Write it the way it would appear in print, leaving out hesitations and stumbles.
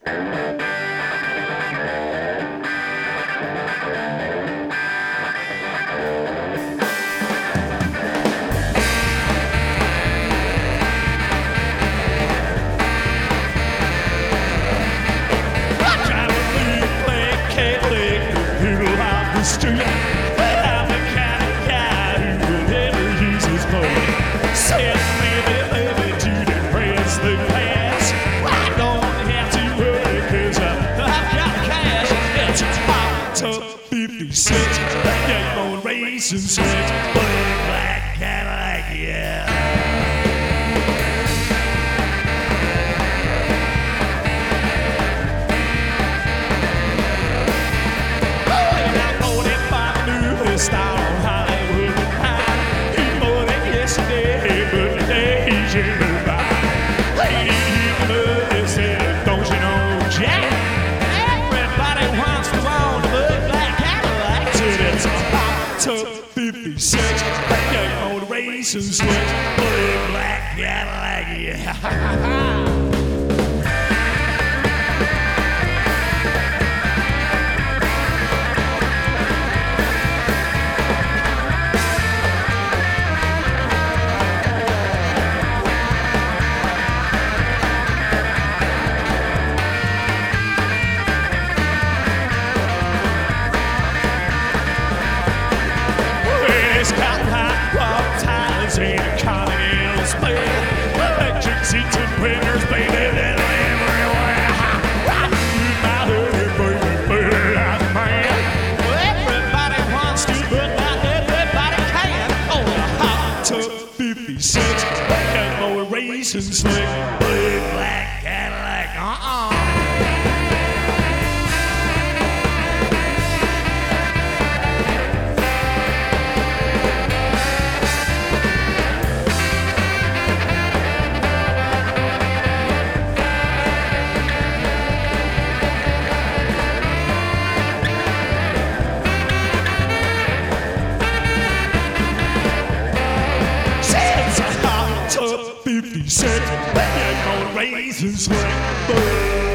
Street. I'm the kind of guy who will never use his phone. Said maybe to the press the pass. I don't have to worry cause I've got cash. It's hot to 56. Game on racing slicks. Black Cadillac, yeah. Style Hollywood high. He's more than yesterday, but today's in by. Lady said, don't you know, Jack? Everybody wants to own a big black Cadillac. Said it's a hot tub 56. Game on the racing switch. Big black Cadillac, yeah. It's got hot rod tires and a continental split. Electric seats and printers, baby, that'll everywhere. My hoodie, baby, like a man. Well, everybody wants to, but not everybody can. On a hot tub 56, got more racing slick. Big black Cadillac, Tub 56, back on racing swing.